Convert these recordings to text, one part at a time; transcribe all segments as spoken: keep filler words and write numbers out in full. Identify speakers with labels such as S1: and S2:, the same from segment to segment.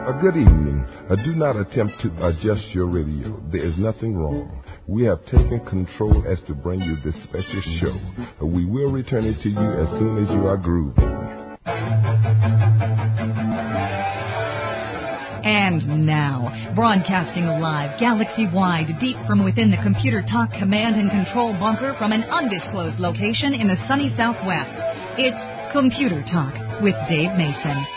S1: A good evening. Uh, do not attempt to adjust your radio. There is nothing wrong. We have taken control as to bring you this special show. Uh, we will return it to you as soon as you are grooving.
S2: And now, broadcasting live, galaxy-wide, deep from within the Computer Talk command and control bunker from an undisclosed location in the sunny Southwest, it's Computer Talk with Dave Mason.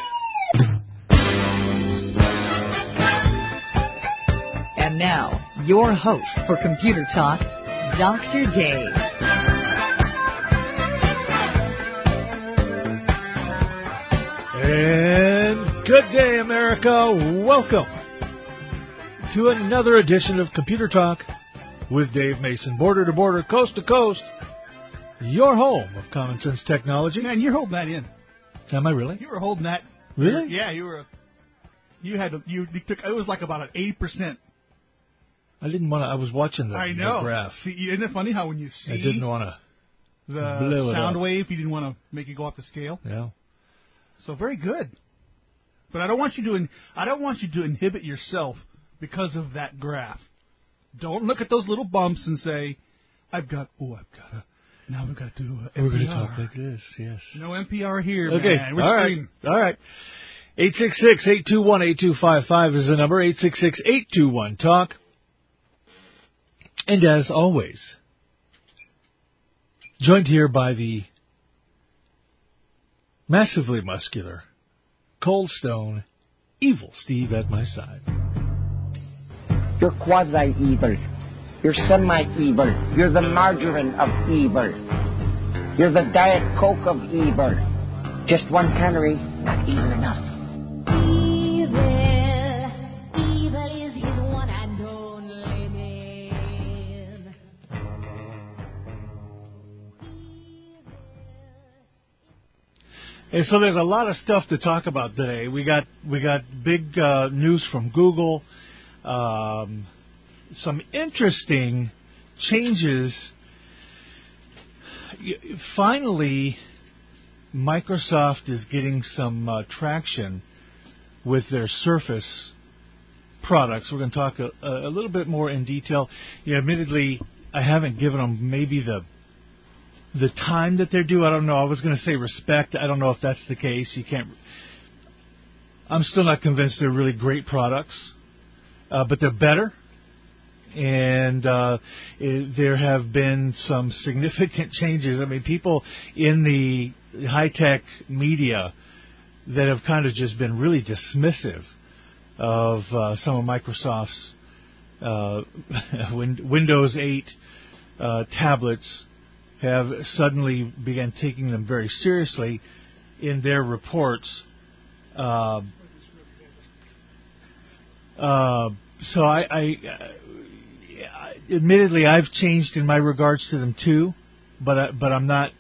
S2: And now, your host for Computer Talk, Doctor Dave.
S3: And good day, America. Welcome to another edition of Computer Talk with Dave Mason. Border to border, coast to coast, your home of common sense technology.
S4: Man, you're holding that in.
S3: Am I really?
S4: You were holding that.
S3: Really?
S4: Yeah, you were. You had to, you, you took. It was like about an eighty percent.
S3: I didn't want to. I was watching the,
S4: I know.
S3: the graph.
S4: See, isn't it funny how when you see
S3: I didn't want to
S4: the sound wave, you didn't want to make it go off the scale.
S3: Yeah.
S4: So very good. But I don't want you to. In, I don't want you to inhibit yourself because of that graph. Don't look at those little bumps and say, "I've got. Oh, I've got to. Now we've got to do a
S3: We're going to talk like this. Yes.
S4: No N P R here.
S3: Okay.
S4: Man. We're
S3: All right. All right. eight six six, eight two one, eight two five five is the number. eight six six, eight two one, talk. And as always, joined here by the massively muscular, Cold Stone, evil Steve at my side.
S5: You're quasi-evil. You're semi-evil. You're the margarine of evil. You're the Diet Coke of evil. Just one calorie, not evil enough.
S3: And so there's a lot of stuff to talk about today. We got we got big uh, news from Google, um, some interesting changes. Finally, Microsoft is getting some uh, traction with their Surface products. We're going to talk a, a little bit more in detail. Yeah, admittedly, I haven't given them maybe the The time that they're due. I don't know. I was going to say respect. I don't know if that's the case. You can't. I'm still not convinced they're really great products, uh, but they're better. And uh, it, there have been some significant changes. I mean, people in the high-tech media that have kind of just been really dismissive of uh, some of Microsoft's uh, Windows eight uh, tablets have suddenly began taking them very seriously in their reports. Uh, uh, so I, I, uh, admittedly, I've changed in my regards to them too, but I, but I'm not.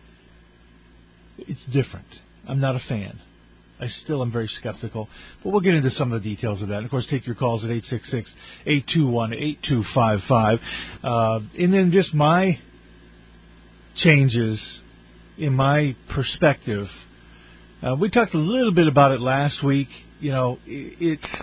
S3: It's different. I'm not a fan. I still am very skeptical, but we'll get into some of the details of that. And of course, take your calls at eight six six, eight two one, eight two five five. Uh, and then just my changes in my perspective. Uh, we talked a little bit about it last week. You know, it, it's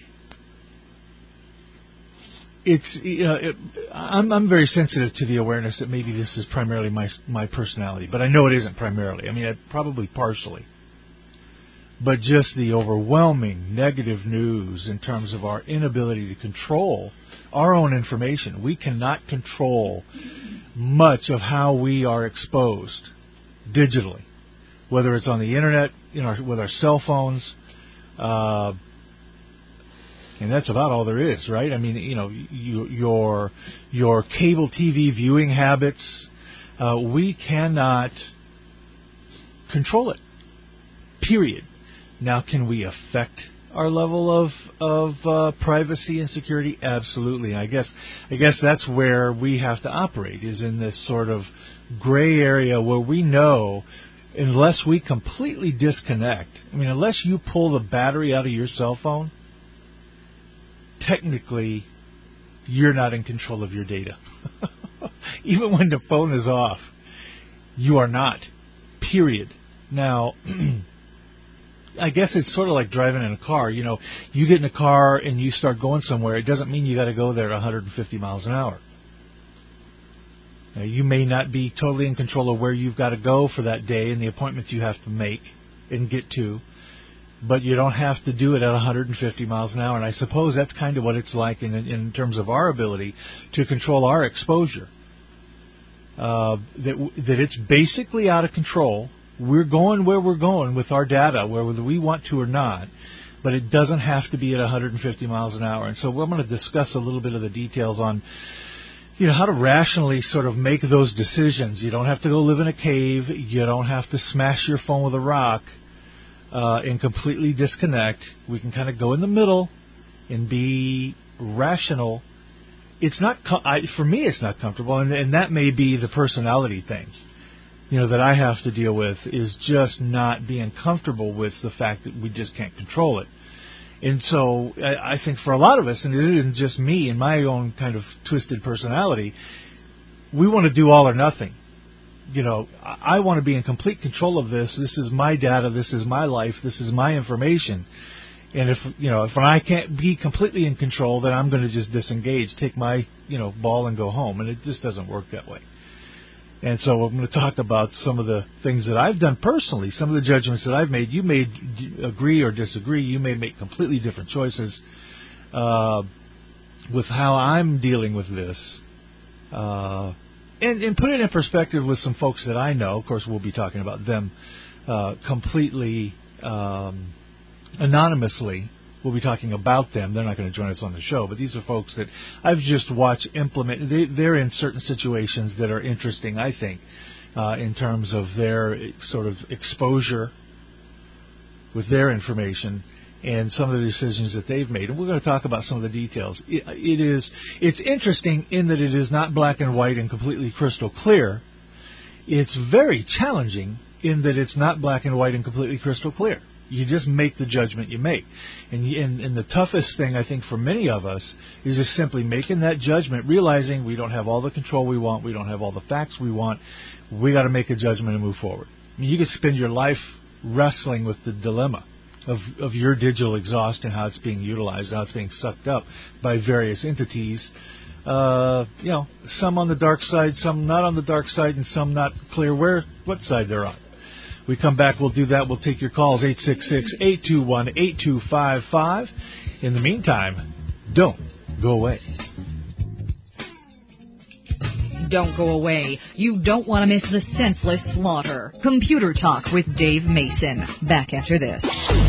S3: it's you know, it, I'm I'm very sensitive to the awareness that maybe this is primarily my my personality, but I know it isn't primarily. I mean, I, probably partially. But just the overwhelming negative news in terms of our inability to control our own information. We cannot control much of how we are exposed digitally, whether it's on the internet, you know, with our cell phones, uh, and that's about all there is, right? I mean, you know, you, your your cable T V viewing habits, uh, we cannot control it. Period. Now, can we affect our level of of uh, privacy and security? Absolutely. I guess I guess that's where we have to operate, is in this sort of gray area where we know, unless we completely disconnect, I mean, unless you pull the battery out of your cell phone, technically you're not in control of your data. Even when the phone is off, you are not. Period. Now, I guess it's sort of like driving in a car. You know, you get in a car and you start going somewhere. It doesn't mean you got to go there at one hundred fifty miles an hour. Now, you may not be totally in control of where you've got to go for that day and the appointments you have to make and get to, but you don't have to do it at one hundred fifty miles an hour. And I suppose that's kind of what it's like in, in terms of our ability to control our exposure. Uh, that that it's basically out of control. We're going where we're going with our data, whether we want to or not, but it doesn't have to be at one hundred fifty miles an hour. And so we're going to discuss a little bit of the details on, you know, how to rationally sort of make those decisions. You don't have to go live in a cave. You don't have to smash your phone with a rock uh, and completely disconnect. We can kind of go in the middle and be rational. It's not, I, for me, it's not comfortable, and, and that may be the personality things, you know, that I have to deal with, is just not being comfortable with the fact that we just can't control it. And so I, I think for a lot of us, and it isn't just me and my own kind of twisted personality, we want to do all or nothing. You know, I, I want to be in complete control of this. This is my data. This is my life. This is my information. And if, you know, if I can't be completely in control, then I'm going to just disengage, take my, you know, ball and go home. And it just doesn't work that way. And so I'm going to talk about some of the things that I've done personally, some of the judgments that I've made. You may d- agree or disagree. You may make completely different choices uh, with how I'm dealing with this. Uh, and, and put it in perspective with some folks that I know. Of course, we'll be talking about them uh, completely um anonymously. We'll be talking about them. They're not going to join us on the show, but these are folks that I've just watched implement. They, they're in certain situations that are interesting, I think, uh, in terms of their sort of exposure with their information and some of the decisions that they've made. And we're going to talk about some of the details. It, it is, it's interesting in that it is not black and white and completely crystal clear. It's very challenging in that it's not black and white and completely crystal clear. You just make the judgment you make. And, and, and the toughest thing, I think, for many of us is just simply making that judgment, realizing we don't have all the control we want, we don't have all the facts we want. We got to make a judgment and move forward. I mean, you could spend your life wrestling with the dilemma of, of your digital exhaust and how it's being utilized, how it's being sucked up by various entities. Uh, you know, some on the dark side, some not on the dark side, and some not clear where what side they're on. We come back, we'll do that. We'll take your calls, eight six six, eight two one, eight two five five. In the meantime, don't go away.
S2: Don't go away. You don't want to miss the senseless slaughter. Computer Talk with Dave Mason. Back after this.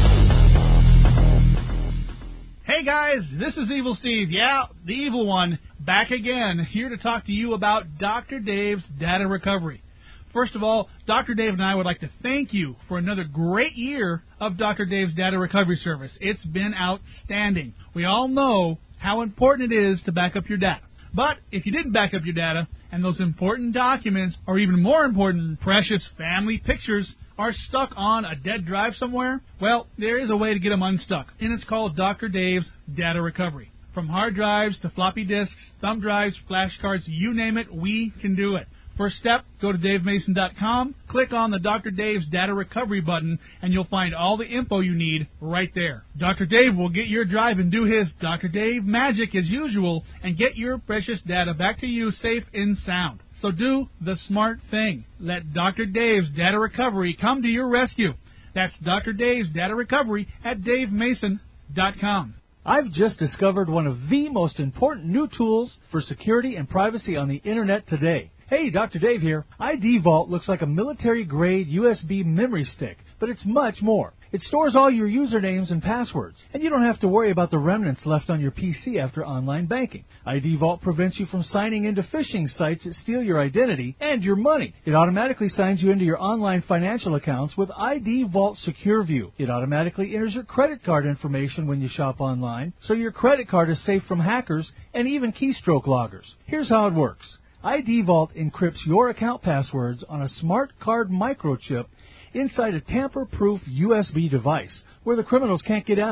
S4: Hey guys, this is Evil Steve. Yeah, the evil one. Back again, here to talk to you about Doctor Dave's Data Recovery. First of all, Doctor Dave and I would like to thank you for another great year of Doctor Dave's Data Recovery Service. It's been outstanding. We all know how important it is to back up your data. But if you didn't back up your data, and those important documents, or even more important, precious family pictures, are stuck on a dead drive somewhere, well, there is a way to get them unstuck, and it's called Doctor Dave's Data Recovery. From hard drives to floppy disks, thumb drives, flashcards, you name it, we can do it. First step, go to dave mason dot com, click on the Doctor Dave's Data Recovery button, and you'll find all the info you need right there. Doctor Dave will get your drive and do his Doctor Dave magic as usual and get your precious data back to you safe and sound. So do the smart thing. Let Doctor Dave's Data Recovery come to your rescue. That's Doctor Dave's Data Recovery at dave mason dot com.
S3: I've just discovered one of the most important new tools for security and privacy on the Internet today. Hey, Doctor Dave here. I D Vault looks like a military-grade U S B memory stick, but it's much more. It stores all your usernames and passwords, and you don't have to worry about the remnants left on your P C after online banking. I D Vault prevents you from signing into phishing sites that steal your identity and your money. It automatically signs you into your online financial accounts with I D Vault Secure View. It automatically enters your credit card information when you shop online, so your credit card is safe from hackers and even keystroke loggers. Here's how it works. I D Vault encrypts your account passwords on a smart card microchip inside a tamper-proof U S B device where the criminals can't get at them.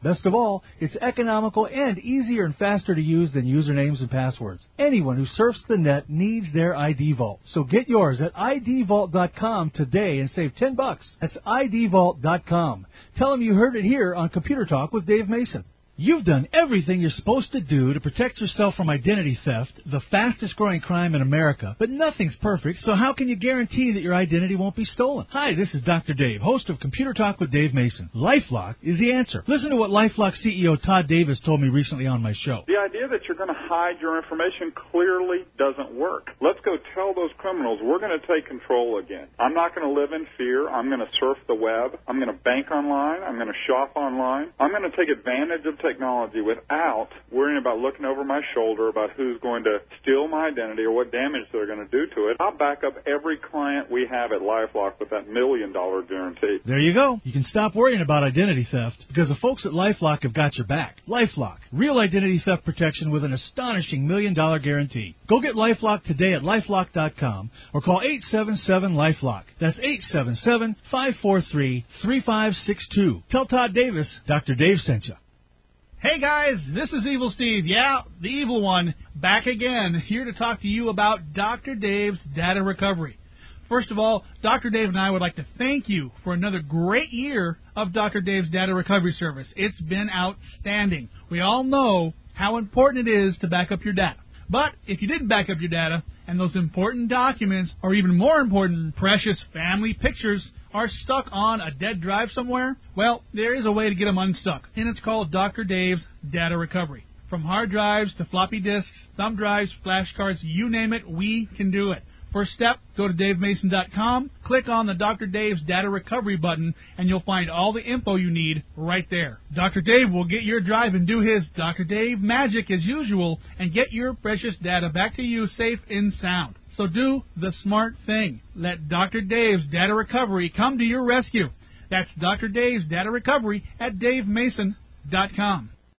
S3: Best of all, it's economical and easier and faster to use than usernames and passwords. Anyone who surfs the net needs their I D Vault. So get yours at I D vault dot com today and save ten bucks. That's I D vault dot com. Tell them you heard it here on Computer Talk with Dave Mason. You've done everything you're supposed to do to protect yourself from identity theft, the fastest growing crime in America. But nothing's perfect, so how can you guarantee that your identity won't be stolen? Hi, this is Doctor Dave, host of Computer Talk with Dave Mason. LifeLock is the answer. Listen to what LifeLock C E O Todd Davis told me recently on my show.
S6: The idea that you're going to hide your information clearly doesn't work. Let's go tell those criminals we're going to take control again. I'm not going to live in fear. I'm going to surf the web. I'm going to bank online. I'm going to shop online. I'm going to take advantage of technology without worrying about looking over my shoulder about who's going to steal my identity or what damage they're going to do to it. I'll back up every client we have at LifeLock with that million dollar guarantee.
S3: There you go. You can stop worrying about identity theft because the folks at LifeLock have got your back. LifeLock, real identity theft protection with an astonishing million dollar guarantee. Go get LifeLock today at lifelock dot com or call eight seven seven LifeLock. That's eight seven seven, five four three, three five six two. Tell Todd Davis Doctor Dave sent you.
S4: Hey guys, this is Evil Steve. Yeah, the evil one, back again, here to talk to you about Doctor Dave's Data Recovery. First of all, Doctor Dave and I would like to thank you for another great year of Doctor Dave's Data Recovery Service. It's been outstanding. We all know how important it is to back up your data. But if you didn't back up your data, and those important documents, or even more important, precious family pictures, are stuck on a dead drive somewhere, well, there is a way to get them unstuck, and it's called Doctor Dave's Data Recovery. From hard drives to floppy disks, thumb drives, flash cards, you name it, we can do it. First step, go to dave mason dot com, click on the Doctor Dave's Data Recovery button, and you'll find all the info you need right there. Doctor Dave will get your drive and do his Doctor Dave magic as usual and get your precious data back to you safe and sound. So do the smart thing. Let Doctor Dave's Data Recovery come to your rescue. That's Doctor Dave's Data Recovery at dave mason dot com.